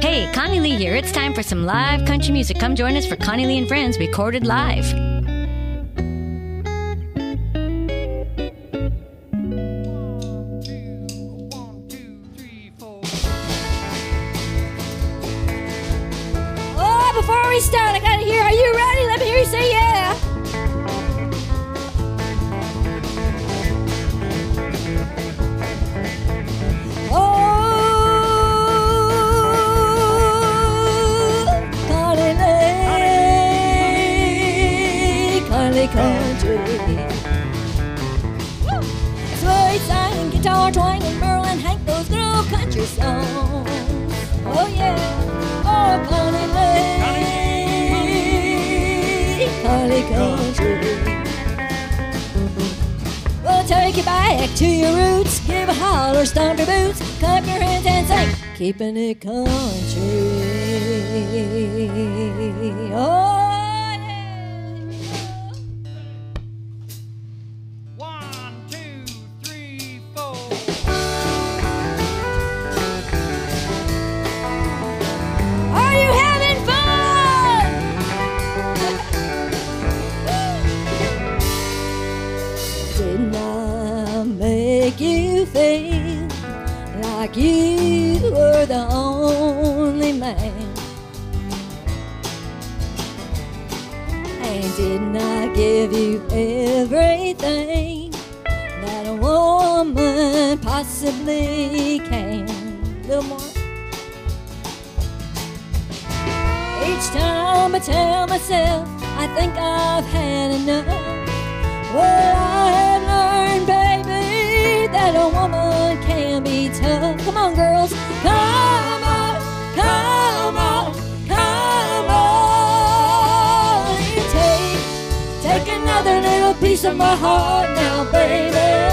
Hey, Connie Lee here. It's time for some live country music. Come join us for Connie Lee and Friends recorded live. Oh, before we start, I gotta hear, are you ready? Let me hear you say yeah. Country. Sweet singing, guitar twanging, Merlin, Hank, those good old country songs. Oh yeah, oh Connie Lee, Connie Country. We'll take you back to your roots, give a holler, stomp your boots, clap your hands and sing, keeping it country. Oh. You feel like you were the only man, and didn't I give you everything that a woman possibly can? Little more. Each time I tell myself I think I've had enough, well, I have learned, baby, that a woman can be tough. Come on, girls. Come on, come on, come on. Take another little piece of my heart now, baby.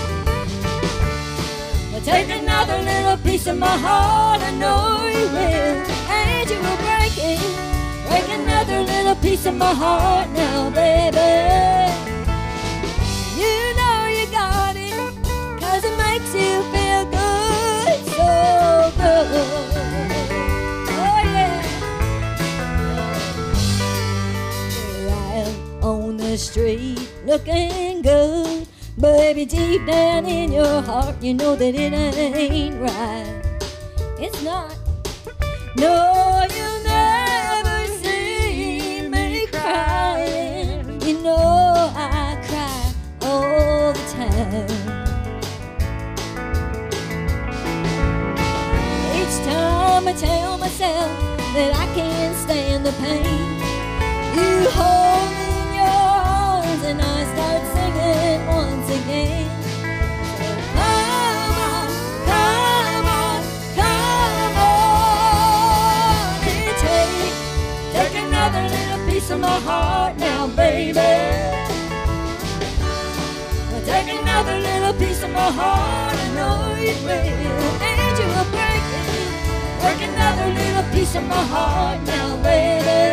Take another little piece of my heart, I know you will. And you will break another little piece of my heart now, baby. You know you got it, 'cause it makes you feel good, so good. Oh yeah. Here I am on the street looking good, baby, deep down in your heart you know that it ain't right. It's not. No, you'll never see me crying. You know I cry all the time. Each time I tell myself that I can't stand the pain, you hold me in your arms and I start singing once again. So come on, come on, come on, and take another little piece of my heart now, baby. Take another little piece of my heart, I know you will. And you will break another little piece of my heart now, baby.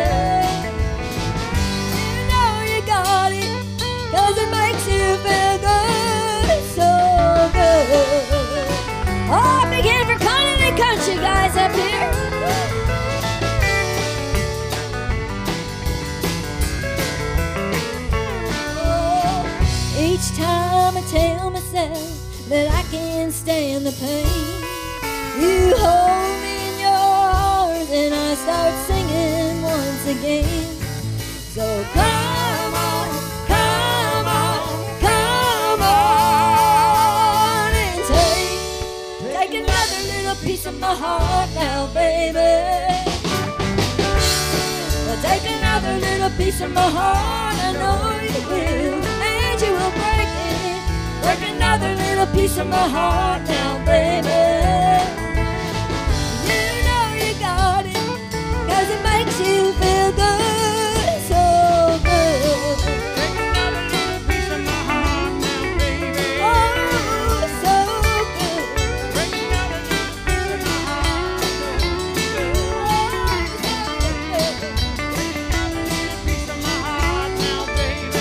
You know you got it, 'cause it makes you feel good, so good. Oh, big hand for Connie Lee Country guys up here. Each time I tell myself that I can't stand the pain, you hold me in your arms and I start singing once again. So come on, come on, come on, and take another little piece of my heart now, baby. Well, take another little piece of my heart, I know you will. You will break another little piece of my heart now, baby. You know you got it, 'cause it makes you feel good, so good. Break another little piece of my heart now, baby. Oh, so good. Break another little piece of my heart, so good. Break another little piece of my heart now, baby.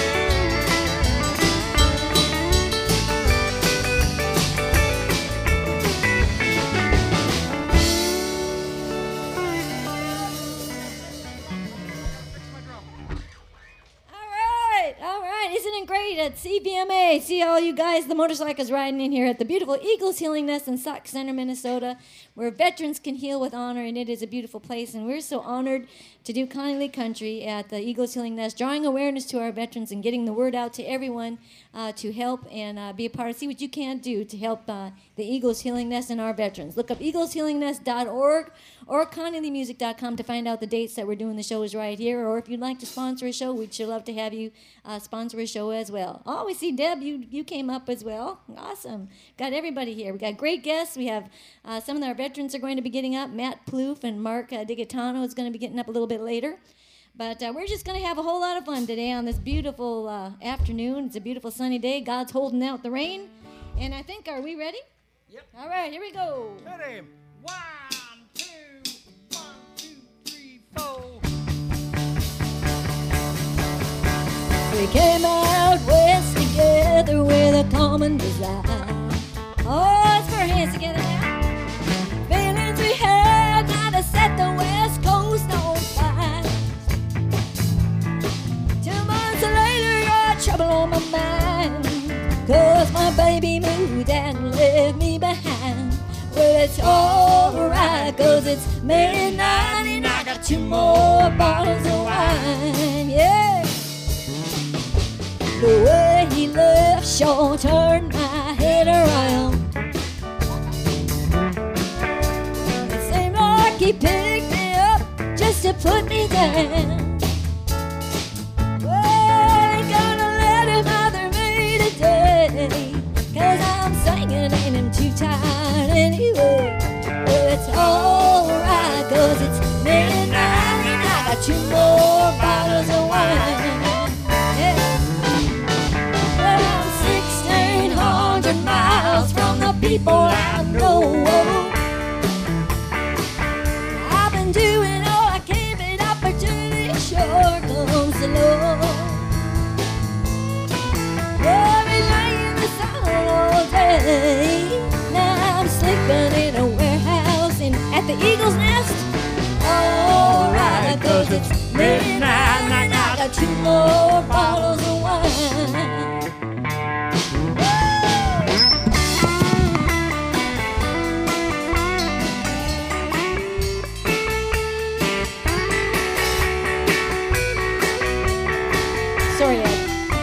CVMA. See all you guys, the motorcycles riding in here at the beautiful Eagles Healing Nest in Sauk Center, Minnesota, where veterans can heal with honor, and it is a beautiful place. And we're so honored to do Connie Lee Country at the Eagles Healing Nest, drawing awareness to our veterans and getting the word out to everyone to help and be a part of. See what you can do to help the Eagles Healing Nest and our veterans. Look up eagleshealingnest.org or ConnieLeeMusic.com to find out the dates that we're doing the shows right here. Or if you'd like to sponsor a show, we'd sure love to have you sponsor a show as well. Oh, we see Deb, you came up as well. Awesome. Got everybody here. We got great guests. We have some of our veterans are going to be getting up. Matt Plouffe and Mark Digatano is going to be getting up a little bit later. But we're just going to have a whole lot of fun today on this beautiful afternoon. It's a beautiful sunny day. God's holding out the rain. And I think, are we ready? Yep. All right, here we go. Ready? 1, 2, 1, 2, 3, 4. We came out west together with a common desire. Oh, let's put our hands together now. Feelings we had now to set the west coast on fire. 2 months later, got trouble on my mind, 'cause my baby moved and left me behind. Well, it's alright, 'cause it's midnight and I got 2 more bottles of wine. Yeah. The way he left sure turned my head around. It seemed like he picked me up just to put me down. Well, I ain't gonna let him bother me today, 'cause I'm singing and I'm too tired anyway. Well, it's alright, 'cause it's midnight and I got 2 more bottles of wine. Miles from the people I know. I've been doing all I can, but opportunity sure comes along. Well, I've been laying in the sun all day. Now I'm sleeping in a warehouse at the Eagles Nest. Alright, 'cause it's midnight and I got 2 more bottles of wine. Sorry, Ed.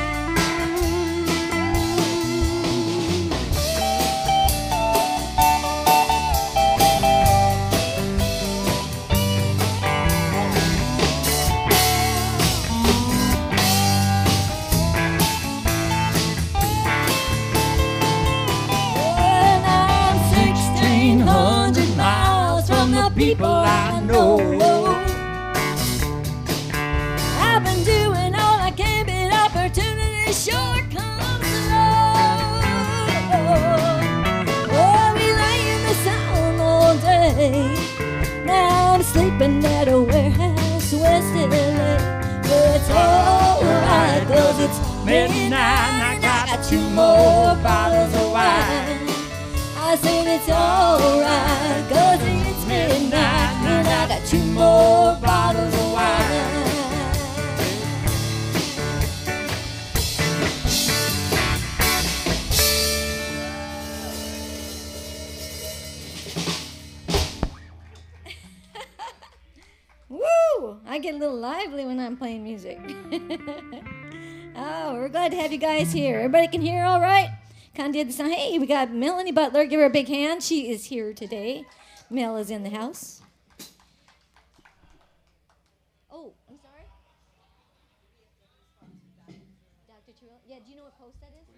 When I'm 1,600 miles from the people I know, I've been doing all I can, but opportunity sure comes along. Oh, we lay in the sun all day. Now I'm sleeping at a warehouse west LA. But it's alright, 'cause it's midnight and I got 2 more bottles of wine. I said it's alright, 'cause it's midnight and I got 2 more bottles of wine. Woo! I get a little lively when I'm playing music. Oh, we're glad to have you guys here. Everybody can hear all right? Kind of did the sound. Hey, we got Melanie Butler. Give her a big hand. She is here today. Mel is in the house. Oh, I'm sorry? Dr. Terrell? Yeah, do you know what post that is?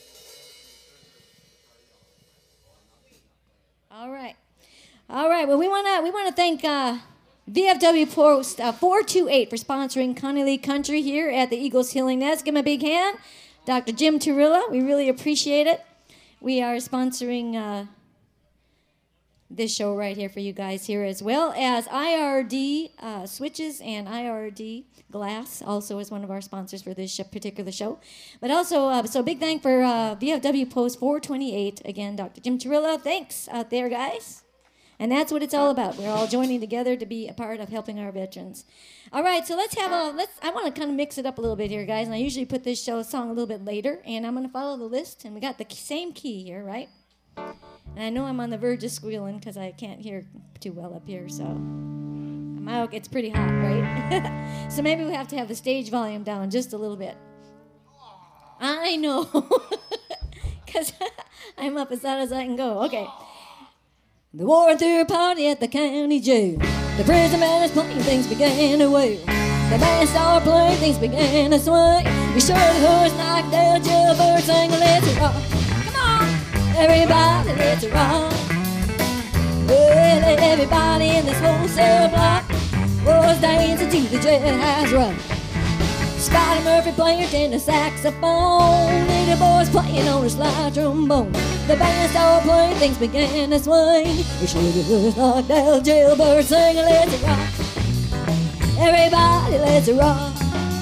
All right. All right. Well, we want to thank VFW Post 428 for sponsoring Connie Lee Country here at the Eagles Healing Nest. Give him a big hand. Dr. Jim Turilla, we really appreciate it. We are sponsoring this show right here for you guys here, as well as IRD Switches and IRD Glass also is one of our sponsors for this particular show. But also, so big thank for VFW Post 428. Again, Dr. Jim Turilla, thanks out there, guys. And that's what it's all about. We're all joining together to be a part of helping our veterans. All right, so I want to kind of mix it up a little bit here, guys. And I usually put this song a little bit later, and I'm going to follow the list. And we got the same key here, right? And I know I'm on the verge of squealing because I can't hear too well up here, so it's pretty hot, right? So maybe we have to have the stage volume down just a little bit. I know, because I'm up as loud as I can go. Okay. The war threw a party at the county jail. The prison man is playing, things began to wail. The band started playing, things began to sway. We showed the horse, knocked down, jailbird sang, let's rock. Come on, everybody, let's rock. Well, everybody in this wholesale block was dancing to the jailhouse rock. Scotty Murphy playing tenor saxophone, little boys playing on a slide trombone. The band started playing, things began to swing. We should have knocked down, jailbird singing, let's rock. Everybody, let's rock.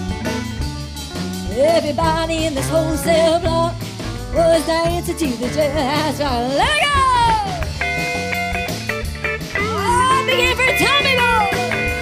Everybody in this wholesale block was dancing to the jailhouse rock. Let it go! Oh, begin for Tommy Boy!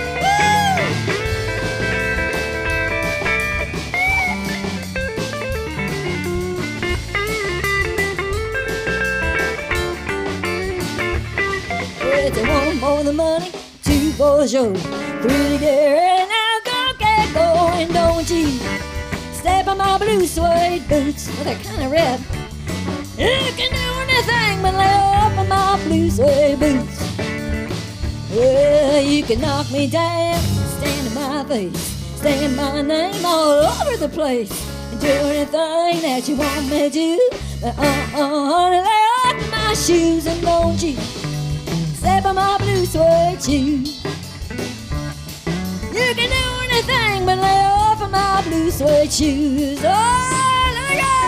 It's one for the money, two for the show, three to get ready, now go get going, don't you step on my blue suede boots. Well, they're kind of red. You can do anything but lay off of my blue suede boots. Well, you can knock me down, stand in my face, stand my name all over the place, and do anything that you want me to do. But honey, lay off my shoes and don't you step on my blue suede shoes. You can do anything but lay off of my blue suede shoes. Oh, let me go!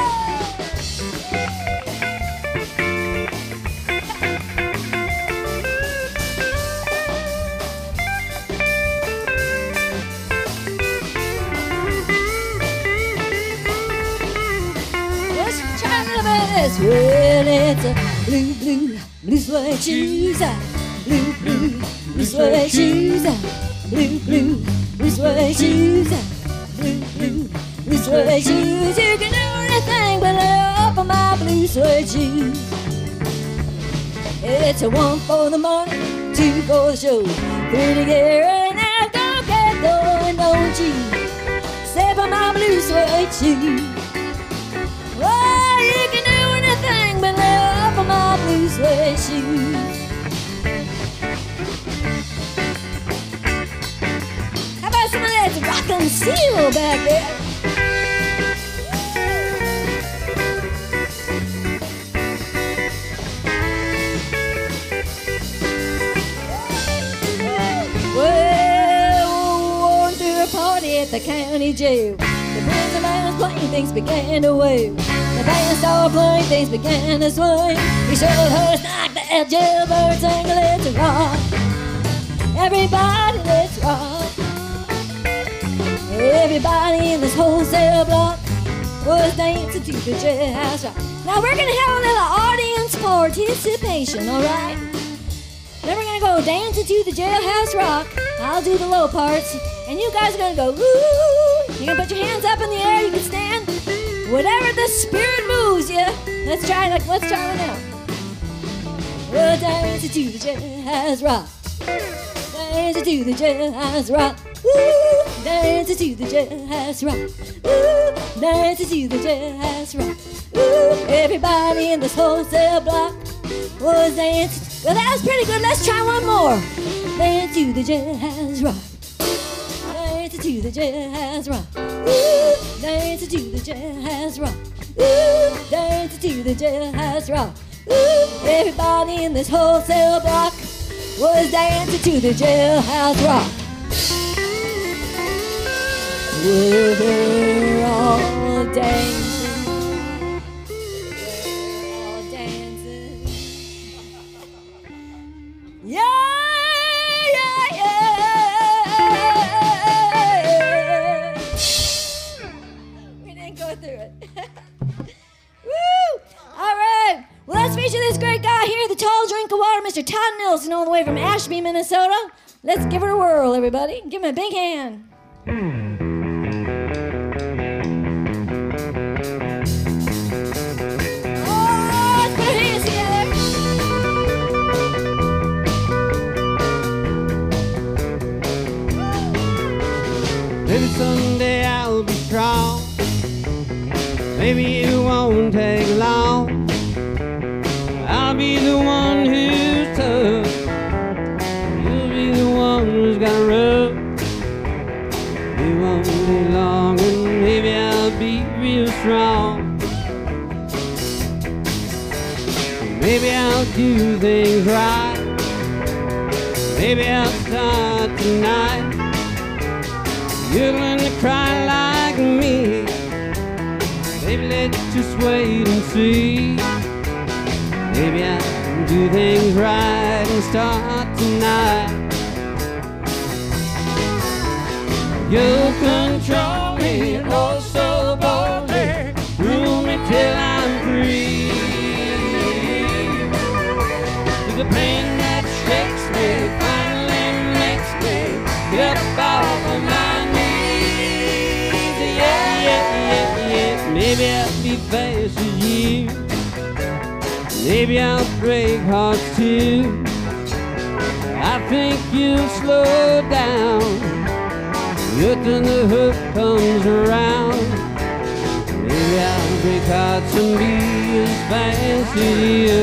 Let's try a little bit of this. Well, it's a blue suede shoes. Blue suede shoes. Blue suede shoes. Blue suede shoes. You can do anything but lay off of my blue suede shoes. It's a one for the money, two for the show, three to get ready, now go get going, don't you step on my blue suede shoes. Oh, you can do anything but lay off of my blue suede shoes. How about some of that rock and seal back there? Well, through a party at the county jail. The prison man was playing, things began to wail. The band started playing, things began to swing. We showed her knocked the jailbird sang, let's rock. Everybody, let's rock. Everybody in this wholesale block was dancing to the jailhouse rock. Now we're gonna have a little audience participation, all right? Then we're gonna go dancing to the jailhouse rock. I'll do the low parts, and you guys are gonna go woo. You're gonna put your hands up in the air. You can stand. Whatever the spirit moves you. Let's try one now. We're dancing to the jailhouse rock. Dancing to the jailhouse rock. Woo! Dancing to the jailhouse rock. Woo! Dancing to the jailhouse rock. Woo! Everybody in this wholesale block was dancing. Well, that was pretty good. Let's try one more. Dancing to the jailhouse rock. Dancing to the jailhouse rock. Woo! Dancing to the jailhouse rock. Woo! Dancing to the jailhouse rock. Woo! Everybody in this wholesale block was dancing to the jailhouse rock. We're all dancing. We're all dancing. Yeah, yeah, yeah. We didn't go through it. Woo! All right. Well, let's feature this great guy here, the tall drink chunk of water, Mr. Todd Nelson, all the way from Ashby, Minnesota. Let's give her a whirl, everybody. Give him a big hand. Oh, let's put our hands together. Maybe someday I'll be strong. Maybe it won't take long. I'll be the one who's tough. You'll be the one who's got rough. It won't be long and maybe I'll be real strong. Maybe I'll do things right. Maybe I'll start tonight. You're going to cry like me. Baby, let's just wait and see. Maybe I'll do things right and start tonight. You'll control me, oh so boldly. Rule me till I'm free. The pain that shakes me finally makes me get up off of my knees. Yeah, yeah, yeah, yeah. Maybe I'll be fast as you. Maybe I'll break hearts too. I think you'll slow down. Look when the hook comes around. Maybe I'll break hearts and be as fast as you.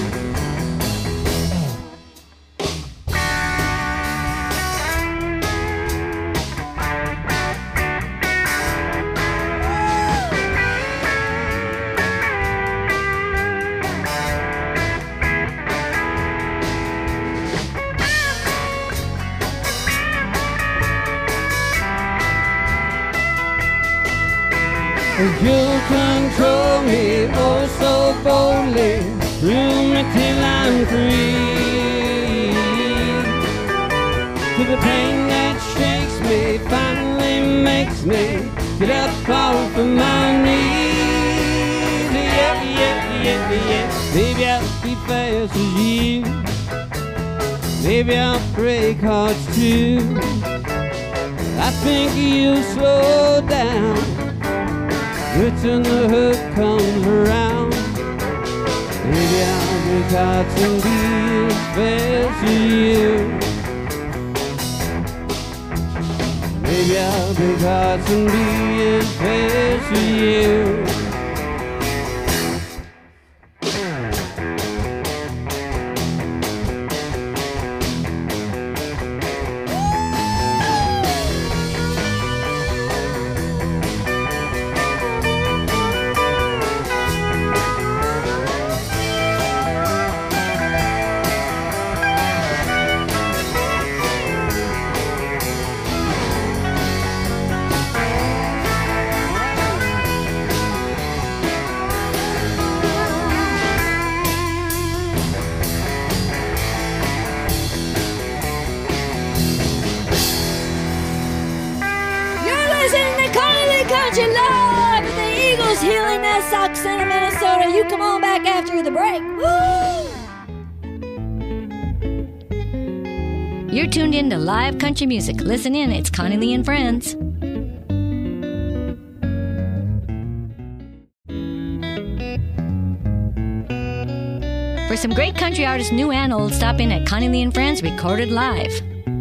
You'll control me, oh so boldly. Rule me till I'm free. To the pain that shakes me finally makes me get up off of my knees. Yeah, yeah, yeah, yeah. Maybe I'll be fast as you. Maybe I'll break hearts too. I think you'll slow down. It's when the hook comes around. Maybe I'll break hearts and be as fast as you. Maybe I'll break hearts and be as fast as you. Country Love with the Eagles Healing that Sauk Center, Minnesota. You come on back after the break. Woo! You're tuned in to live country music. Listen in, it's Connie Lee and Friends. For some great country artists, new and old, stop in at Connie Lee and Friends, recorded live.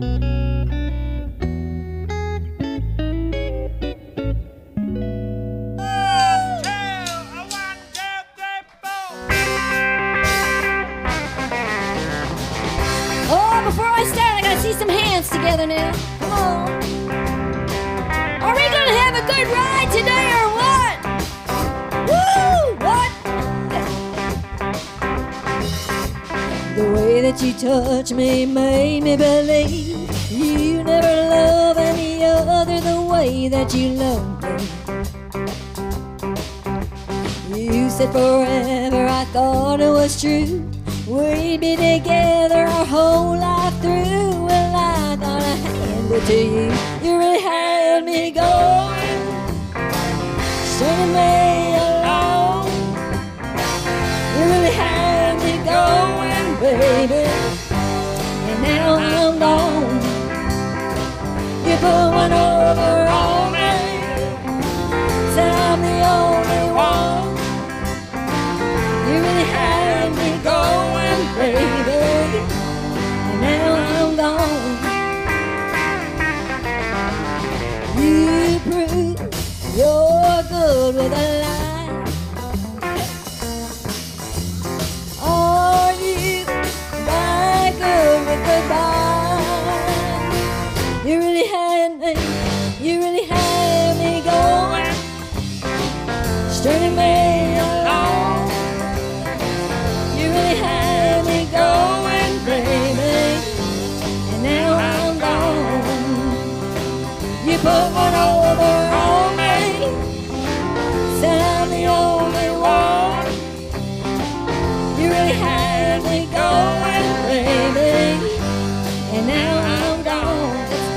Some hands together now. Come on. Are we gonna have a good ride today or what? Woo! What? The way that you touch me made me believe you never love any other the way that you love me. You said forever, I thought it was true. We'd be together our whole life through. Well, I thought I handed it to you. You really had me going, stringing me along. You really had me going, baby. And now I'm gone. You put one over on me. Said I'm the only one. You really had me going, baby. And now I'm gone. You prove you're good with a lie. Are you that good with goodbye? You really had me going, stringing me along. You really had me going, baby, and now I'm gone. You put one over on me, said I'm the only one. You really had me going, baby, and now I'm gone.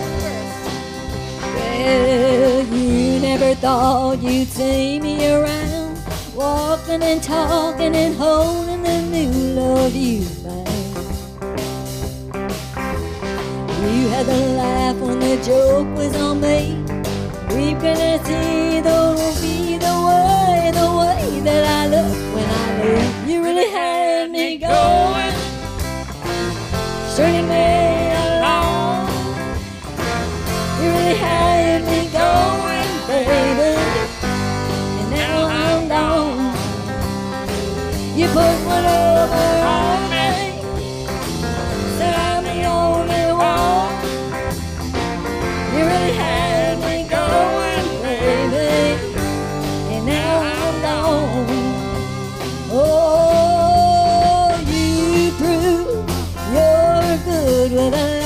Well, you never thought you'd see me around, walking and talking and holding the new love you found. You had to laugh when the joke was on me. We couldn't see the way that I look when I leave. You really had me going, stringing me along. You really had me going, baby, and now I'm gone. You put one over on me, said I'm the only one. You really had me going, baby, and now I'm gone. Oh, you prove you're good with a lie.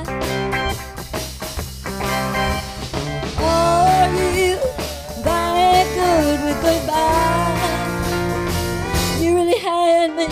Are you that good with goodbye? You really had me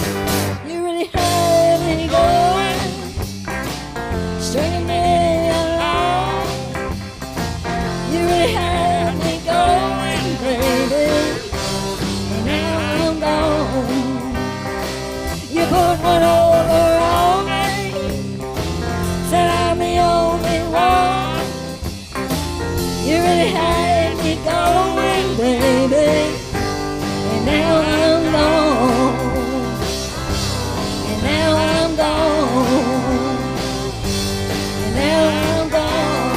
going, stringing me along. You really had me going, baby, and now I'm gone. You put one over on me, said I'm the only one. You really had me going, baby, and now I'm gone. And now I'm gone. And now I'm gone.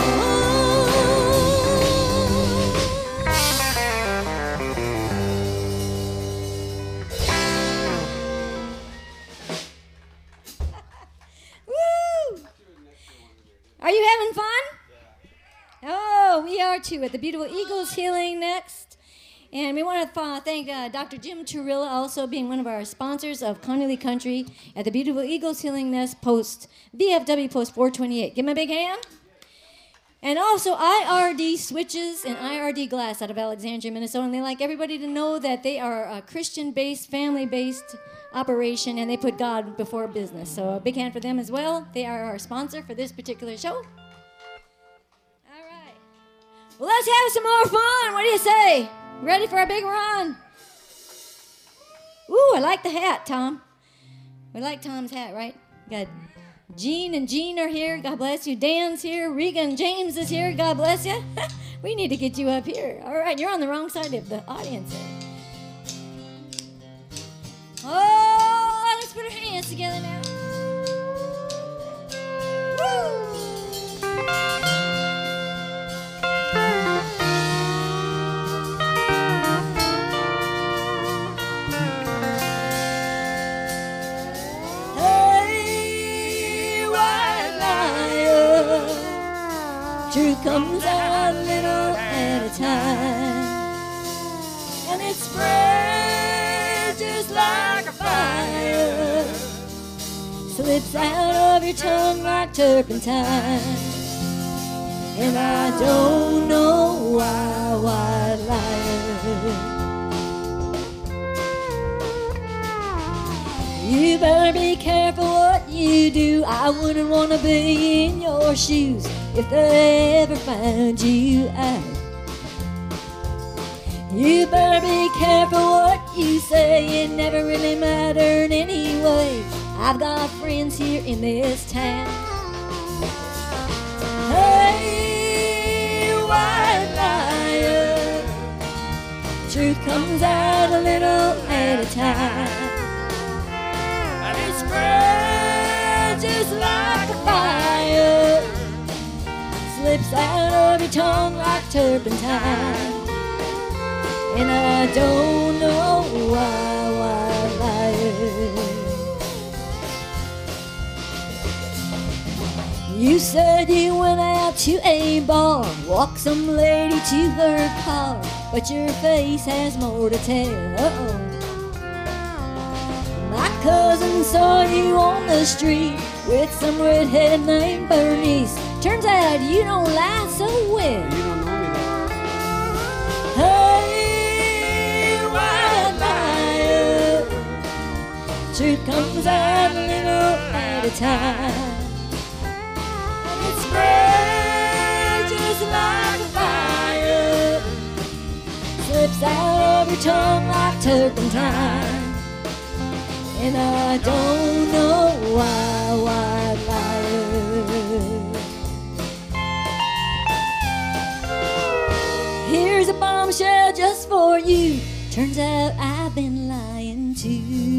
Woo! Are you having fun? Oh, we are too, at the Beautiful Eagles Healing next. And we want to thank Dr. Jim Turilla also being one of our sponsors of Connolly Country at the Beautiful Eagles Healing Nest Post, VFW Post 428. Give him a big hand. And also IRD Switches and IRD Glass out of Alexandria, Minnesota. And they like everybody to know that they are a Christian-based, family-based operation, and they put God before business. So a big hand for them as well. They are our sponsor for this particular show. Well, let's have some more fun. What do you say? Ready for a big run? Ooh, I like the hat, Tom. We like Tom's hat, right? Got Jean and Jean are here. God bless you. Dan's here. Regan James is here. God bless you. We need to get you up here. All right, you're on the wrong side of the audience there. Oh, let's put our hands together now. Woo! Truth comes out little at a time, and it spreads just like a fire, slips out of your tongue like turpentine. And I don't know why, white liar. You better be careful what you do. I wouldn't want to be in your shoes if they ever found you out. You better be careful what you say. It never really mattered anyway. I've got friends here in this town. Hey, white lion, truth comes out a little at a time. And it spreads just like a fire, slips out of your tongue like turpentine. And I don't know why, white lion. You said you went out to a bar, walked some lady to her car, but your face has more to tell. Uh-oh. My cousin saw you on the street with some redhead named Bernice. Turns out you don't lie so well. You don't know me though. Hey, white lion, truth comes out a little at a time. Spread just like a fire, slips out of your tongue like turpentine. And I don't know why, white lion. Here's a bombshell just for you. Turns out I've been lying too.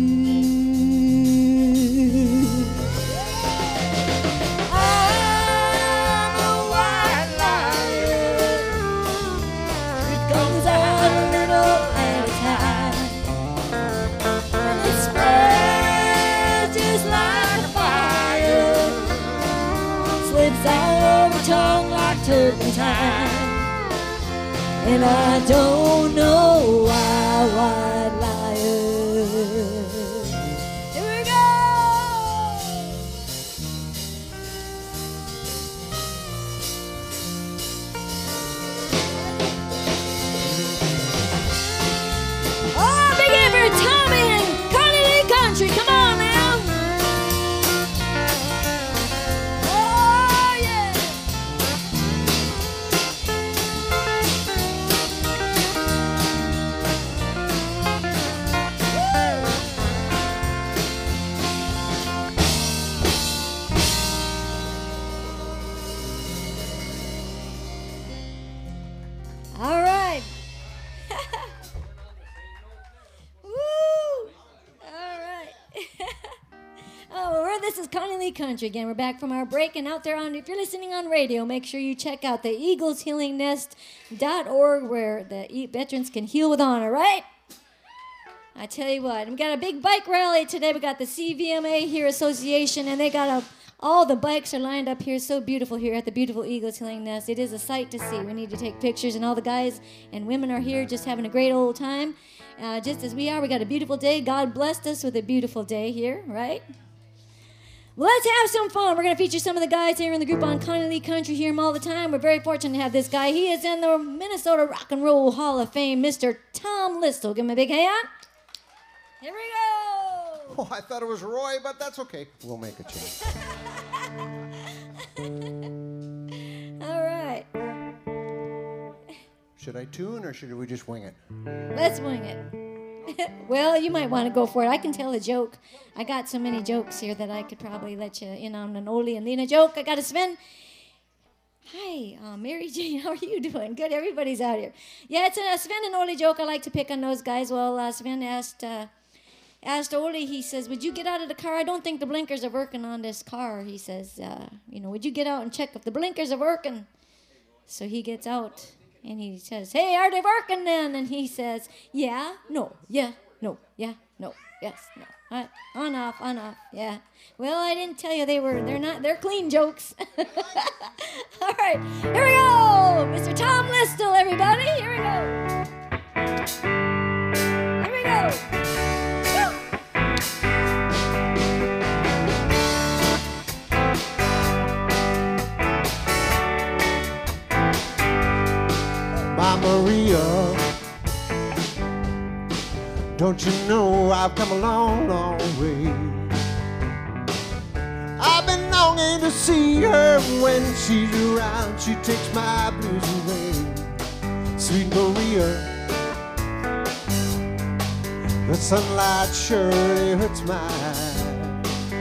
Tongue like turpentine, and I don't know why, white lion. Here we go. Oh, big hand for Tommy and Connie Lee Country. Come on now. This is Connie Lee Country again. We're back from our break, and out there on, if you're listening on radio, make sure you check out the eagleshealingnest.org where the veterans can heal with honor, right? I tell you what, we got a big bike rally today. We got the CVMA here association, and they got all the bikes are lined up here, so beautiful here at the beautiful Eagles Healing Nest. It is a sight to see. We need to take pictures, and all the guys and women are here just having a great old time. Just as we are, we got a beautiful day. God blessed us with a beautiful day here, right? Well, let's have some fun. We're going to feature some of the guys here in the group on Connie Lee Country. Hear them all the time. We're very fortunate to have this guy. He is in the Minnesota Rock and Roll Hall of Fame, Mr. Tom Listel. Give him a big hand. Here we go. Oh, I thought it was Roy, but that's okay. We'll make a change. All right. Should I tune or should we just wing it? Let's wing it. Well, you might want to go for it. I can tell a joke. I got so many jokes here that I could probably let you in on an Ole and Lena joke. I got a Sven. Hi, Mary Jane, how are you doing? Good, everybody's out here. Yeah, it's a Sven and Ole joke. I like to pick on those guys. Well, Sven asked Ole, he says, would you get out of the car? I don't think the blinkers are working on this car. He says, would you get out and check if the blinkers are working? So he gets out. And he says, hey, are they working then? And he says, yeah, no, yeah, no, yeah, no, yes, no. On, off, yeah. Well, I didn't tell you they're clean jokes. All right, here we go. Mr. Tom Listel, everybody. Here we go. Here we go. My Maria, don't you know I've come a long, long way. I've been longing to see her. When she's around, she takes my blues away. Sweet Maria, the sunlight surely hurts my eyes.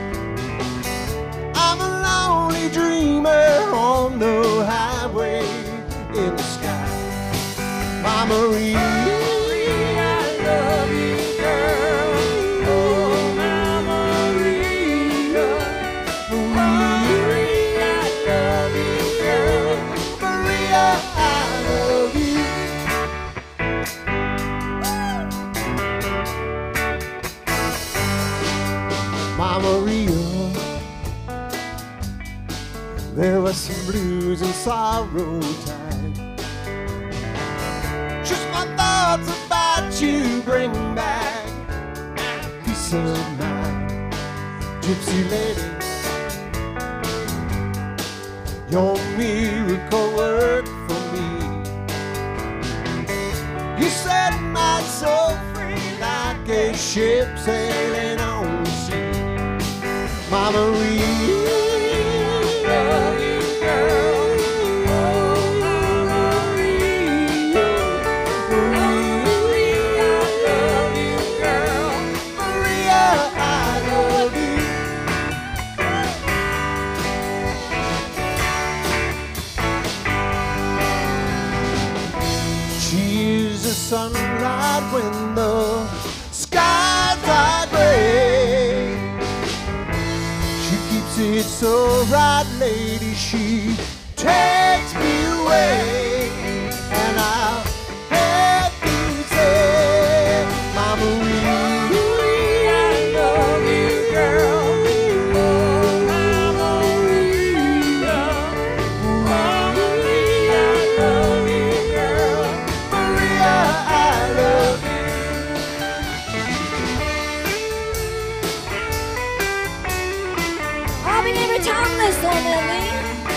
Marie, I love you, girl. Oh, my Maria. Marie, I love you, girl. Maria, I love you. My Maria, there was some blues and sorrow time. Just my thoughts about you bring back peace of mind. Gypsy lady, your miracle worked for me. You set my soul free like a ship sailing on the sea. My Marie, Love you, girl. Oh, my Maria. Marie, I love you, girl. Maria, I love you. She is the sunlight when the skies are gray. She keeps it so right, lady. She takes me away, and I'll have to say, my Marie, I love you, girl. Oh, my Maria. Marie, I love you, girl. Maria, I love you. I'll be never telling this one, Lily.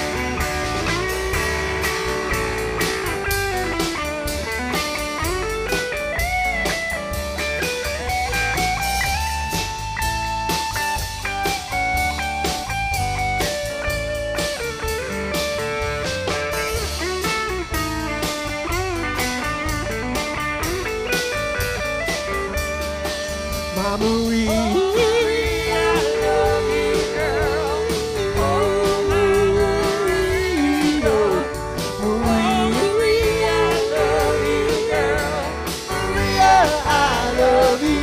My Marie, I love you, girl. Oh, my Maria. Marie, I love you, girl. Maria, I love you.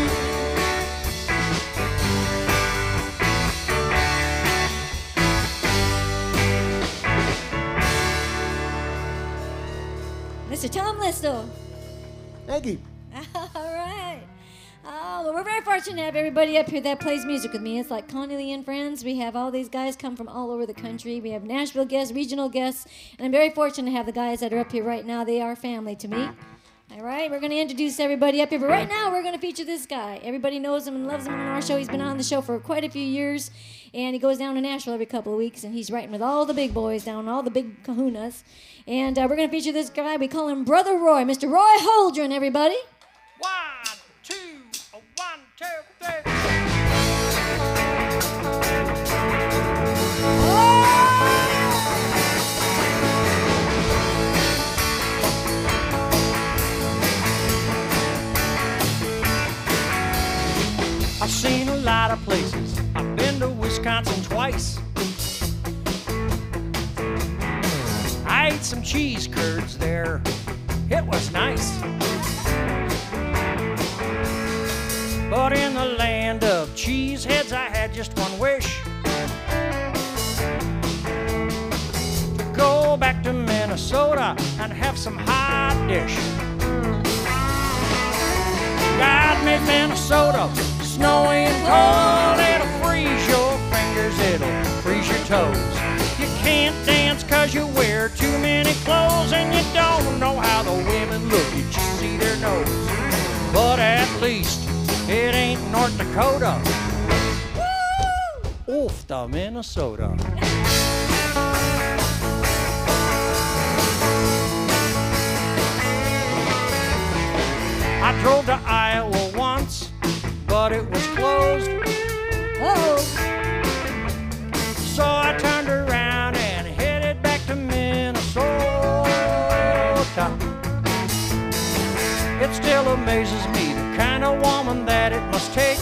Mr. Tom Listo. Thank you. All right. Well, we're very fortunate to have everybody up here that plays music with me. It's like Connie Lee and Friends. We have all these guys come from all over the country. We have Nashville guests, regional guests, and I'm very fortunate to have the guys that are up here right now. They are family to me. All right, we're going to introduce everybody up here, but right now we're going to feature this guy. Everybody knows him and loves him on our show. He's been on the show for quite a few years, and he goes down to Nashville every couple of weeks, and he's writing with all the big boys down, all the big kahunas. And we're going to feature this guy. We call him Brother Roy, Mr. Roy Holdren, everybody. 1, 2, 1, 2, 3. I've seen a lot of places. I've been to Wisconsin twice. I ate some cheese curds there. It was nice. But in the land of cheeseheads, I had just one wish. To go back to Minnesota and have some hot dish. God made Minnesota snowy and cold. It'll freeze your fingers, it'll freeze your toes. You can't dance 'cause you wear too many clothes, and you don't know how the women look, you just see their nose. But at least it ain't North Dakota. Woo! Off to Minnesota. I drove to Iowa once, but it was closed. Oh, So I turned around and headed back to Minnesota. It still amazes me the kind of woman that it must take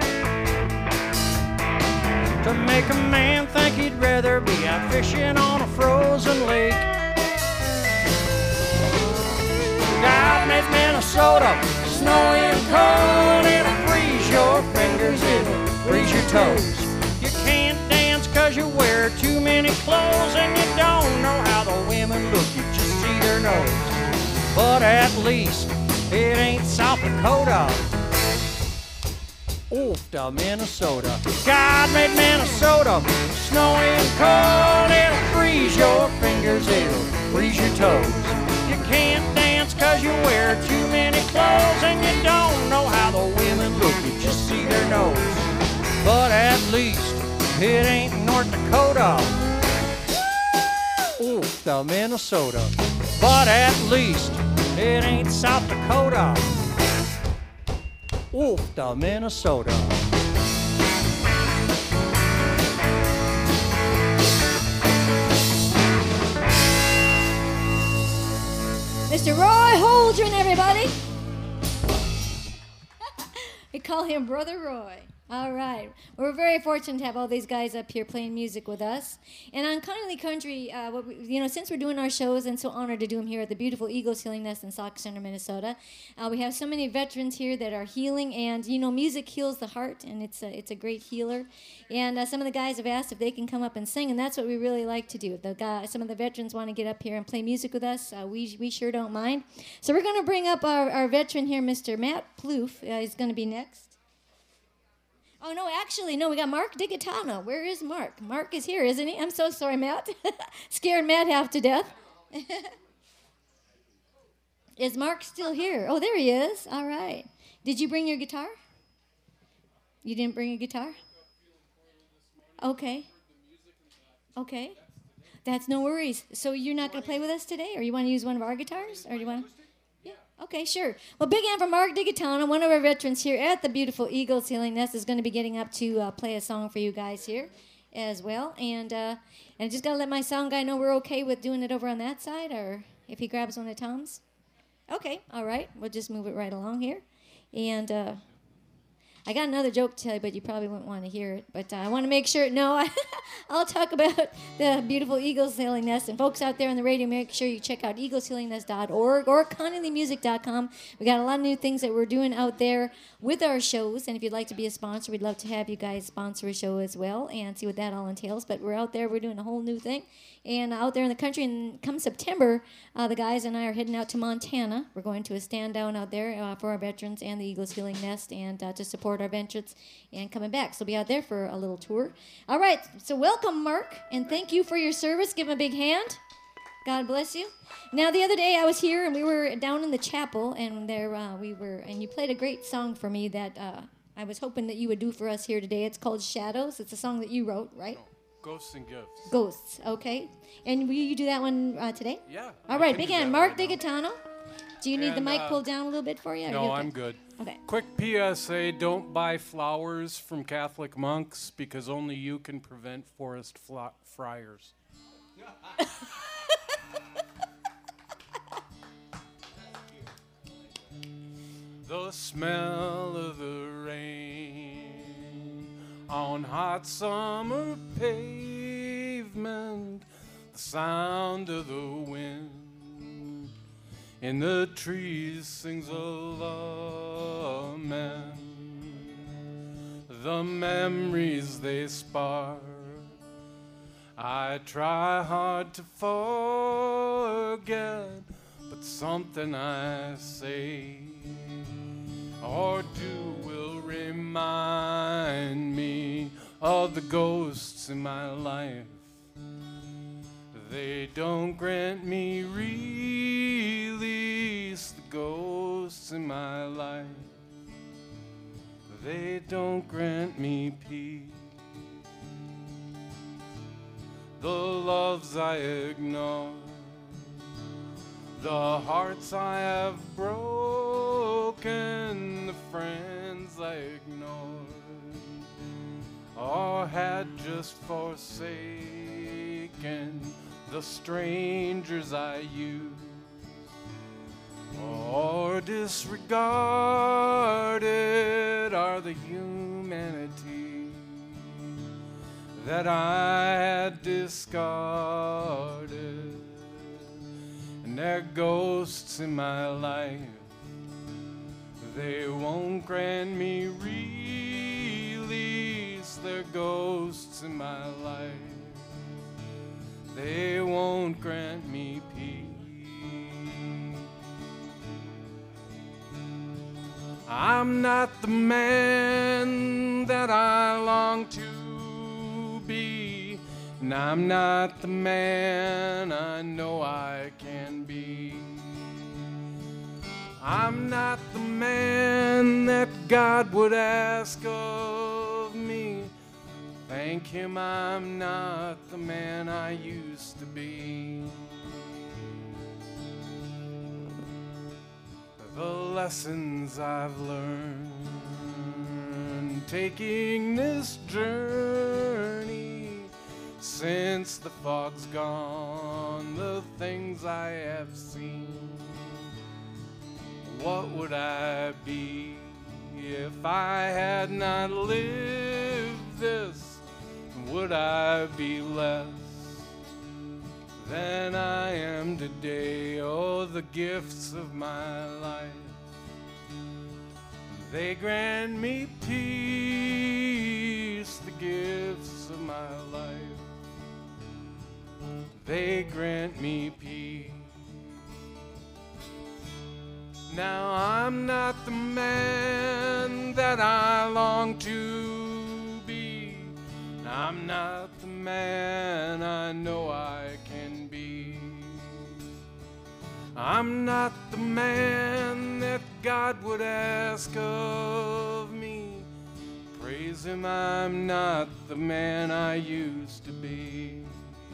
to make a man think he'd rather be out fishing on a frozen lake. God made Minnesota. Snowy and cold, it'll freeze your fingers, it'll freeze your toes. You can't dance 'cause you wear too many clothes, and you don't know how the women look, you just see their nose. But at least it ain't South Dakota. Off to Minnesota. God made Minnesota. Snowy and cold, it'll freeze your fingers, it'll freeze your toes. You can't dance 'cause you wear too many clothes, and you don't know how the women look, you just see their nose. But at least it ain't North Dakota. Off to Minnesota. But at least it ain't South Dakota. Off to Minnesota. Mr. Roy Holdren, everybody. We call him Brother Roy. All right. We're very fortunate to have all these guys up here playing music with us. And on Connolly Country, since we're doing our shows, and so honored to do them here at the beautiful Eagles Healing Nest in Sauk Center, Minnesota, we have so many veterans here that are healing. And, music heals the heart, and it's a great healer. And some of the guys have asked if they can come up and sing, and that's what we really like to do. Some of the veterans want to get up here and play music with us. We sure don't mind. So we're going to bring up our veteran here, Mr. Matt Plouffe. He's going to be next. Oh, no, actually, no, we got Mark DiGitano. Where is Mark? Mark is here, isn't he? I'm so sorry, Matt. Scared Matt half to death. Is Mark still here? Oh, there he is. All right. Did you bring your guitar? You didn't bring a guitar? Okay. Okay. That's no worries. So you're not going to play with us today, or you want to use one of our guitars? Or do you want to? Okay, sure. Well, big hand for Mark DiGitano, one of our veterans here at the beautiful Eagles Healing Nest, is going to be getting up to play a song for you guys here as well. And I just got to let my sound guy know we're okay with doing it over on that side, or if he grabs one of Tom's. Okay, all right. We'll just move it right along here. And I got another joke to tell you, but you probably wouldn't want to hear it. But I want to make sure, I'll talk about the beautiful Eagles Healing Nest. And folks out there on the radio, make sure you check out eagleshealingnest.org or ConnollyMusic.com. We got a lot of new things that we're doing out there with our shows. And if you'd like to be a sponsor, we'd love to have you guys sponsor a show as well and see what that all entails. But we're out there, we're doing a whole new thing. And out there in the country, and come September, the guys and I are heading out to Montana. We're going to a stand down out there for our veterans and the Eagles Healing Nest, and to support our veterans and coming back. So we'll be out there for a little tour. All right, so welcome, Mark, and thank you for your service. Give him a big hand. God bless you. Now, the other day I was here, and we were down in the chapel, and and you played a great song for me that I was hoping that you would do for us here today. It's called Shadows. It's a song that you wrote, right? Ghosts and Gifts. Ghosts, okay. And will you do that one today? Yeah. All right, big hand. Mark DiGitano. Do you need the mic And, pulled down a little bit for you? No, I'm good. Okay. Quick PSA, don't buy flowers from Catholic monks because only you can prevent forest fires. The smell of the rain on hot summer pavement, the sound of the wind in the trees sings a lament. The memories they spark, I try hard to forget, but something I say or do will remind me of the ghosts in my life. They don't grant me release, the ghosts in my life. They don't grant me peace. The loves I ignore, the hearts I have broken, the friends I ignored or had just forsaken, the strangers I used or disregarded are the humanity that I had discarded. And they're ghosts in my life, They won't grant me release. They're ghosts in my life. They won't grant me peace. I'm not the man that I long to be, and I'm not the man I know I can be. I'm not the man that God would ask of me. Thank Him I'm not the man I used to be. The lessons I've learned taking this journey, since the fog's gone, the things I have seen. What would I be if I had not lived this? Would I be less than I am today? Oh, the gifts of my life, they grant me peace. The gifts of my life, they grant me peace. Now I'm not the man that I long to be. I'm not the man I know I can be. I'm not the man that God would ask of me. Praise Him, I'm not the man I used to be.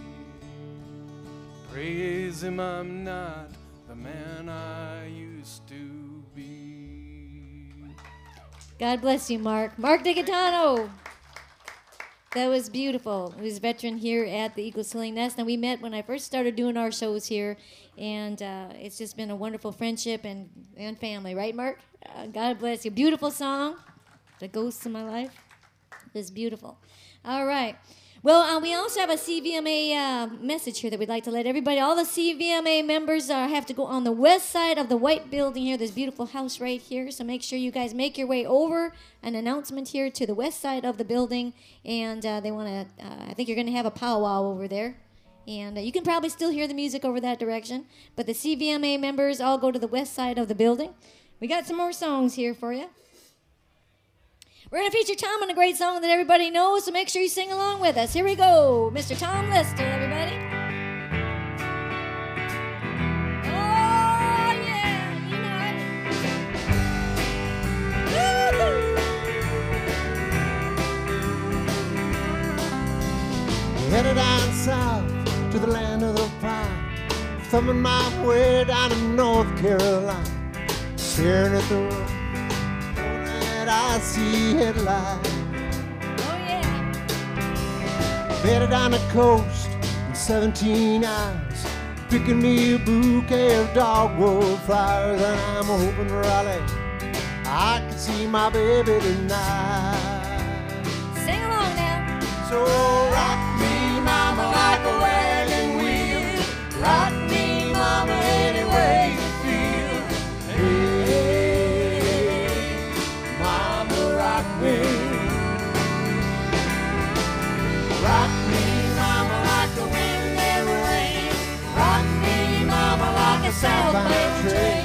Praise Him, I'm not the man I used to be. God bless you, Mark. Mark DiGaetano. That was beautiful. He was a veteran here at the Eagles Healing Nest, and we met when I first started doing our shows here, and it's just been a wonderful friendship and family, right, Mark? God bless you. Beautiful song, The Ghosts of My Life. It was beautiful. All right. Well, we also have a CVMA message here that we'd like to let everybody, all the CVMA members have to go on the west side of the white building here, this beautiful house right here. So make sure you guys make your way over, an announcement here to the west side of the building. And they want to, I think you're going to have a powwow over there. And you can probably still hear the music over that direction. But the CVMA members all go to the west side of the building. We got some more songs here for you. We're going to feature Tom on a great song that everybody knows, so make sure you sing along with us. Here we go. Mr. Tom Lister, everybody. Oh, yeah. You know it. Headed down south to the land of the pine, thumbing my way down to North Carolina, staring at the road I see headlights. Oh, yeah. Better down the coast in 17 hours, picking me a bouquet of dogwood flowers, and I'm hoping, Raleigh, I can see my baby tonight. Sing along now. So rock me, mama, like a wagon wheel. Rock me, mama, any way you feel. Hey, mama, rock me. Rock me, mama, like the wind and rain. Rock me, mama, like a southbound train.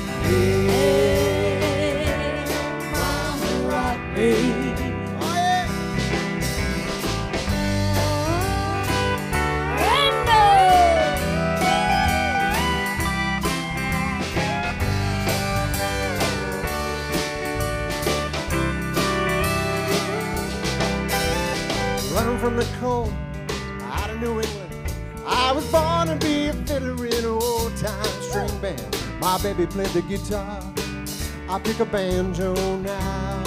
Hey, mama, rock me. Oh, yeah. Running from the cold out of New England, I was born to be a fiddler in an old-time string band. My baby played the guitar, I pick a banjo now.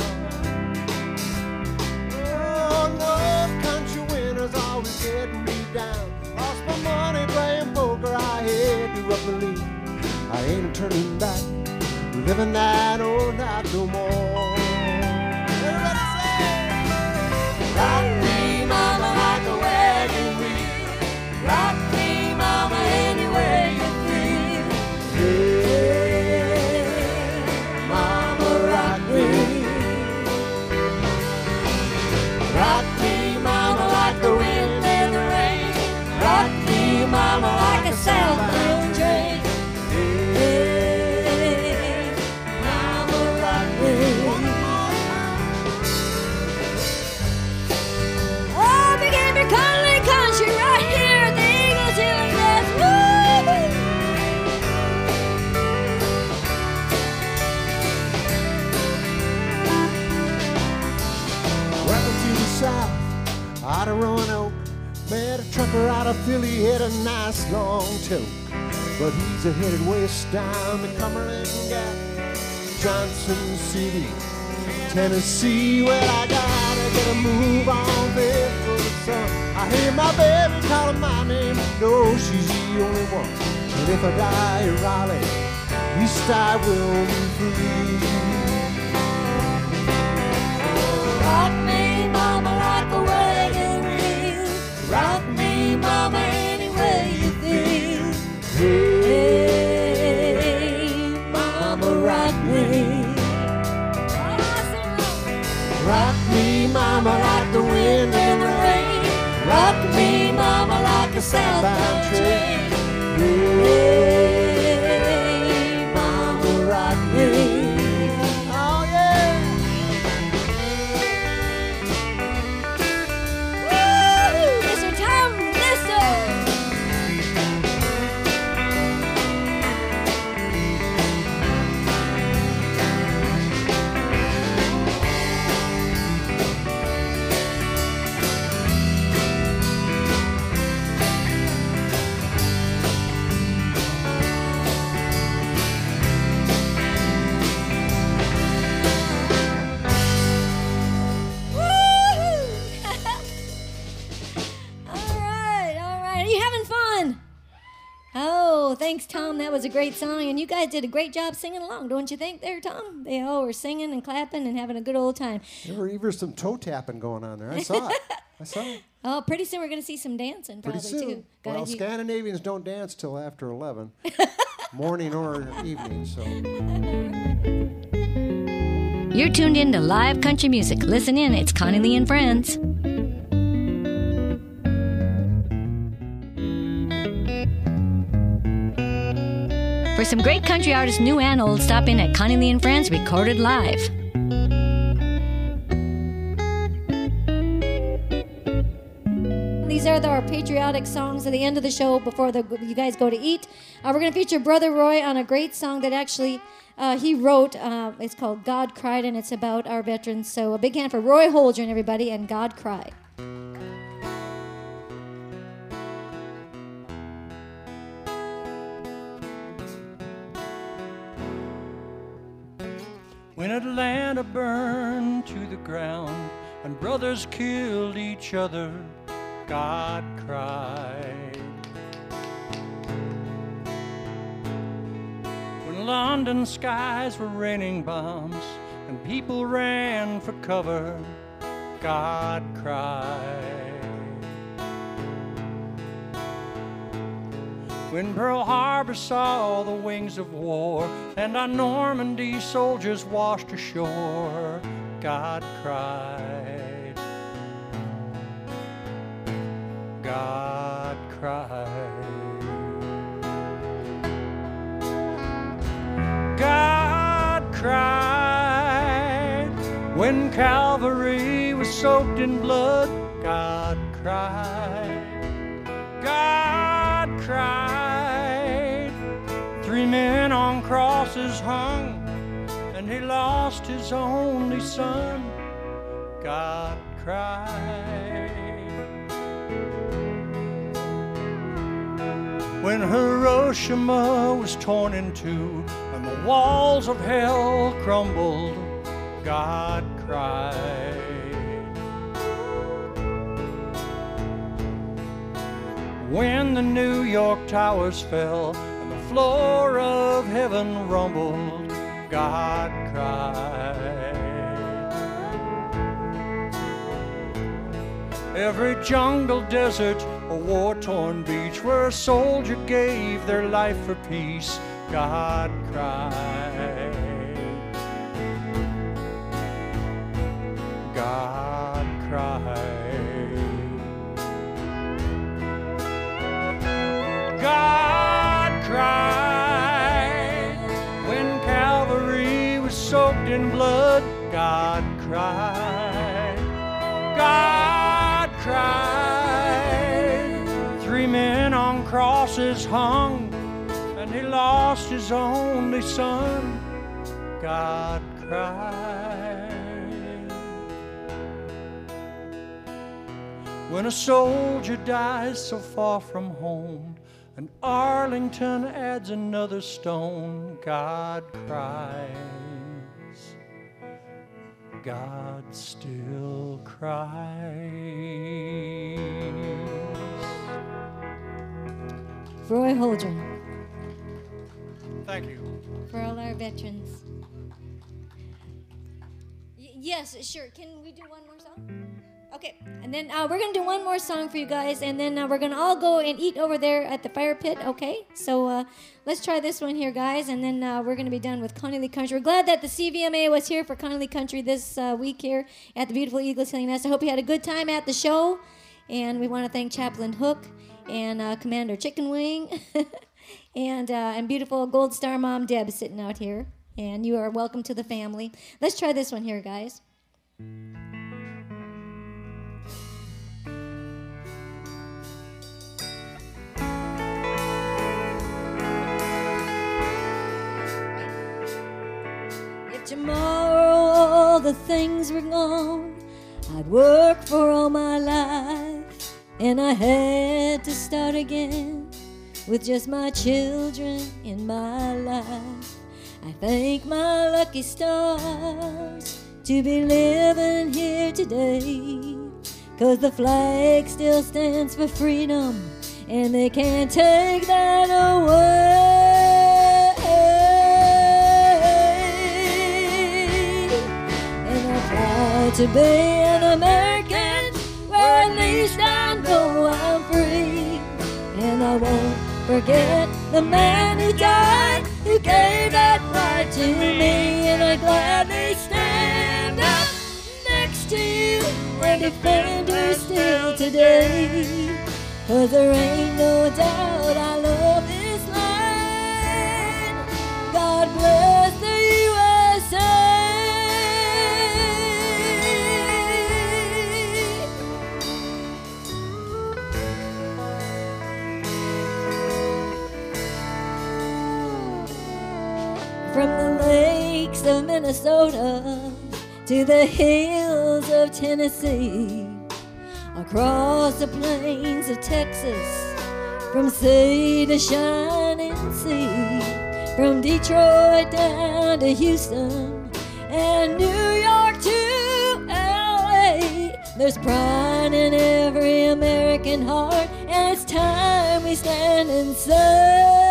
Oh, no, country winners always getting me down. Lost my money playing poker, I had to up the lead. I ain't turning back, living that old life no more. Everybody say, rock me, mama, like a wagon wheel. Rock me, mama, any way you feel. Yeah, mama, junker out of Philly had a nice long tote, but he's a headed west down the Cumberland Gap, Johnson City, Tennessee. Well, I gotta get a move on there for the sun. I hear my baby calling my name, no, she's the only one. And if I die in Raleigh, east I will be free. Rock me, mama, like a wagon wheel. Rock me, mama, any way you feel. Hey, mama, rock me. Rock me, mama, like the wind and the rain. Rock me, mama, like a southbound train. Hey, mama, rock me. Oh yeah. Woo! Mr. Tom Lister. Thanks, Tom. That was a great song, and you guys did a great job singing along, don't you think there, Tom? They all were singing and clapping and having a good old time. There were even some toe tapping going on there. I saw it. I saw it. Oh, pretty soon we're going to see some dancing, probably, Pretty soon. too. Well, Scandinavians don't dance till after 11, morning or evening, so. You're tuned in to live country music. Listen in, it's Connie Lee and Friends. For some great country artists, new and old, stop in at Connie Lee and Friends, recorded live. These are our patriotic songs at the end of the show before you guys go to eat. We're going to feature Brother Roy on a great song that actually he wrote. It's called God Cried, and it's about our veterans. So a big hand for Roy Holdren, everybody, and God Cried. When Atlanta burned to the ground and brothers killed each other, God cried. When London skies were raining bombs and people ran for cover, God cried. When Pearl Harbor saw the wings of war and our Normandy soldiers washed ashore, God cried. God cried. God cried. When Calvary was soaked in blood, God cried. God cried. 3 men on crosses hung, and he lost his only son. God cried. When Hiroshima was torn in two and the walls of hell crumbled, God cried. When the New York towers fell and the floor of heaven rumbled, God cried. Every jungle, desert, or war-torn beach where a soldier gave their life for peace, God cried. God cried. God cried. When Calvary was soaked in blood, God cried. God cried. 3 men on crosses hung, and he lost his only son. God cried. when a soldier dies so far from home, and Arlington adds another stone, God cries. God still cries. Roy Holdren. Thank you. For all our veterans. Yes, sure. Can we do one more song? Okay, and then we're going to do one more song for you guys, and then we're going to all go and eat over there at the fire pit, okay? So let's try this one here, guys, and then we're going to be done with Connie Lee Country. We're glad that the CVMA was here for Connie Lee Country this week here at the beautiful Eagles Healing Nest. I hope you had a good time at the show, and we want to thank Chaplain Hook and Commander Chicken Wing and beautiful Gold Star Mom Deb sitting out here, and you are welcome to the family. Let's try this one here, guys. Tomorrow all the things were gone I'd worked for all my life, and I had to start again with just my children in my life. I thank my lucky stars to be living here today, 'cause the flag still stands for freedom, and they can't take that away. To be an American, where at least I know I'm free. And I won't forget the man who died, who gave that right to me. And I gladly stand up next to you and defend her still today. 'Cause there ain't no doubt I love this land. God bless the USA. From the lakes of Minnesota to the hills of Tennessee, across the plains of Texas, from sea to shining sea, from Detroit down to Houston and New York to LA. There's pride in every American heart, and it's time we stand and say,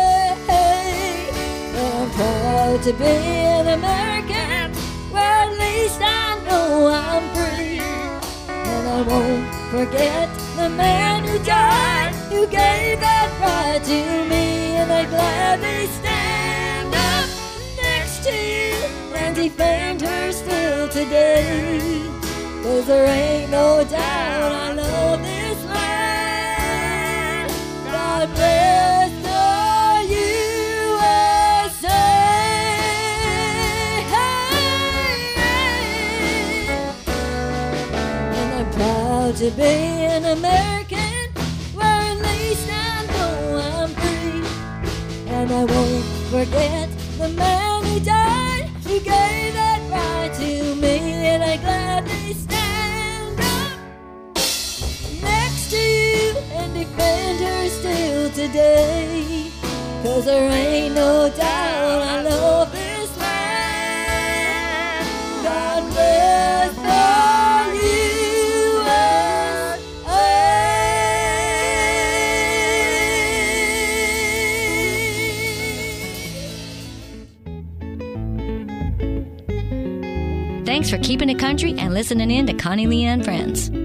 I'm proud to be an American, where at least I know I'm free. And I won't forget the man who died, who gave that right to me. And I gladly stand up next to you and defend her still today. 'Cause there ain't no doubt I love this land. God bless the USA. And I'm proud to be an American, where at least I know I'm free. And I won't forget the man who died, who gave that right to me. And I gladly stand up next to you and defend her still today. 'Cause there ain't no doubt I love this land. God bless the USA. Thanks for keeping it country and listening in to Connie Lee and Friends.